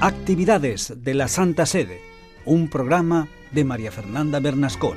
Actividades de la Santa Sede, un programa de María Fernanda Bernasconi.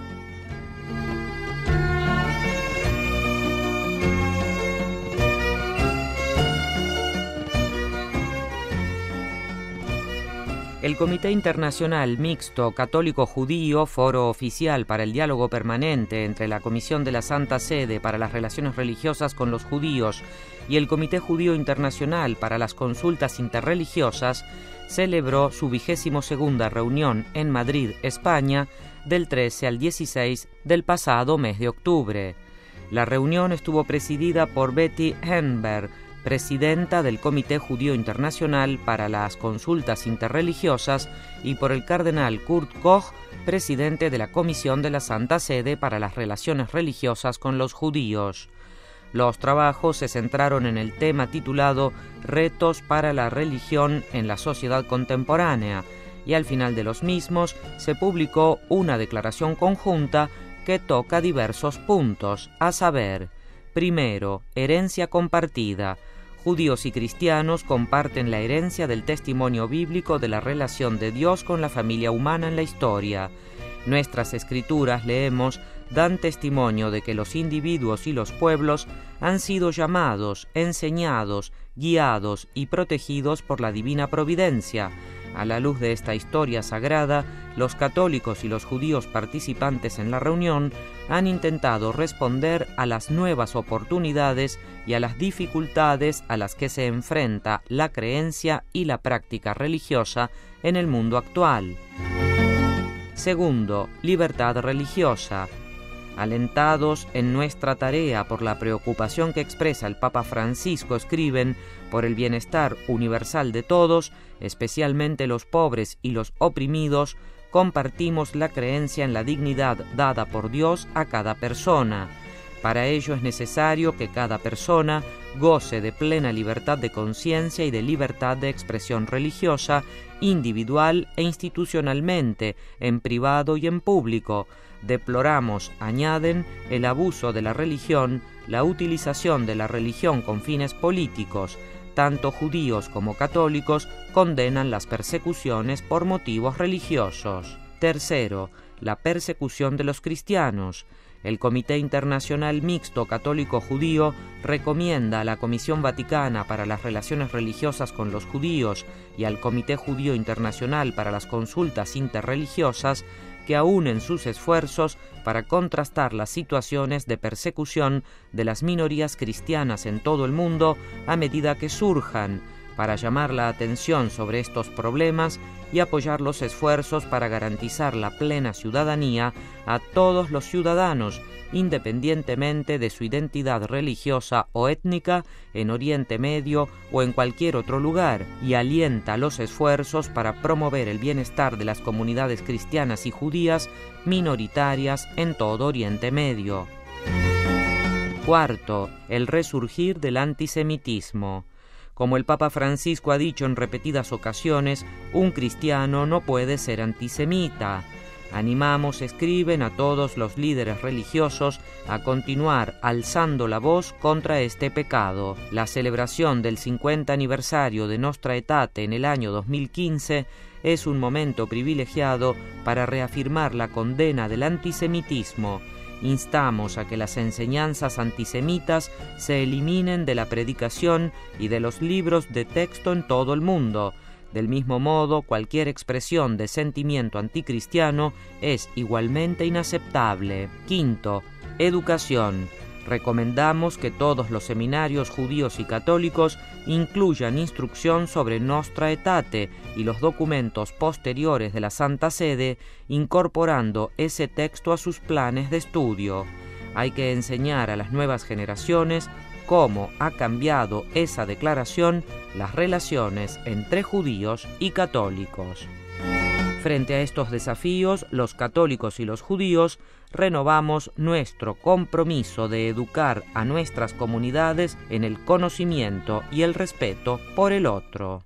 El Comité Internacional Mixto Católico-Judío, foro oficial para el diálogo permanente entre la Comisión de la Santa Sede para las Relaciones Religiosas con los Judíos y el Comité Judío Internacional para las Consultas Interreligiosas, celebró su 22ª reunión en Madrid, España, del 13 al 16 del pasado mes de octubre. La reunión estuvo presidida por Betty Henberg, presidenta del Comité Judío Internacional para las Consultas Interreligiosas, y por el cardenal Kurt Koch, presidente de la Comisión de la Santa Sede para las Relaciones Religiosas con los Judíos. Los trabajos se centraron en el tema titulado Retos para la religión en la sociedad contemporánea, y al final de los mismos se publicó una declaración conjunta que toca diversos puntos, a saber: primero, herencia compartida. Judíos y cristianos comparten la herencia del testimonio bíblico de la relación de Dios con la familia humana en la historia. Nuestras escrituras, leemos, dan testimonio de que los individuos y los pueblos han sido llamados, enseñados, guiados y protegidos por la divina providencia. A la luz de esta historia sagrada, los católicos y los judíos participantes en la reunión han intentado responder a las nuevas oportunidades y a las dificultades a las que se enfrenta la creencia y la práctica religiosa en el mundo actual. Segundo, libertad religiosa. Alentados en nuestra tarea por la preocupación que expresa el Papa Francisco, escriben, por el bienestar universal de todos, especialmente los pobres y los oprimidos, compartimos la creencia en la dignidad dada por Dios a cada persona. Para ello es necesario que cada persona goce de plena libertad de conciencia y de libertad de expresión religiosa, individual e institucionalmente, en privado y en público. Deploramos, añaden, el abuso de la religión, la utilización de la religión con fines políticos. Tanto judíos como católicos condenan las persecuciones por motivos religiosos. Tercero, la persecución de los cristianos. El Comité Internacional Mixto Católico-Judío recomienda a la Comisión Vaticana para las Relaciones Religiosas con los Judíos y al Comité Judío Internacional para las Consultas Interreligiosas que aúnen sus esfuerzos para contrastar las situaciones de persecución de las minorías cristianas en todo el mundo a medida que surjan, para llamar la atención sobre estos problemas y apoyar los esfuerzos para garantizar la plena ciudadanía a todos los ciudadanos, independientemente de su identidad religiosa o étnica, en Oriente Medio o en cualquier otro lugar, y alienta los esfuerzos para promover el bienestar de las comunidades cristianas y judías minoritarias en todo Oriente Medio. Cuarto, el resurgir del antisemitismo. Como el Papa Francisco ha dicho en repetidas ocasiones, un cristiano no puede ser antisemita. Animamos, escriben, a todos los líderes religiosos a continuar alzando la voz contra este pecado. La celebración del 50 aniversario de Nostra Aetate en el año 2015 es un momento privilegiado para reafirmar la condena del antisemitismo. Instamos a que las enseñanzas antisemitas se eliminen de la predicación y de los libros de texto en todo el mundo. Del mismo modo, cualquier expresión de sentimiento anticristiano es igualmente inaceptable. Quinto, educación. Recomendamos que todos los seminarios judíos y católicos incluyan instrucción sobre Nostra Aetate y los documentos posteriores de la Santa Sede, incorporando ese texto a sus planes de estudio. Hay que enseñar a las nuevas generaciones cómo ha cambiado esa declaración las relaciones entre judíos y católicos. Frente a estos desafíos, los católicos y los judíos renovamos nuestro compromiso de educar a nuestras comunidades en el conocimiento y el respeto por el otro.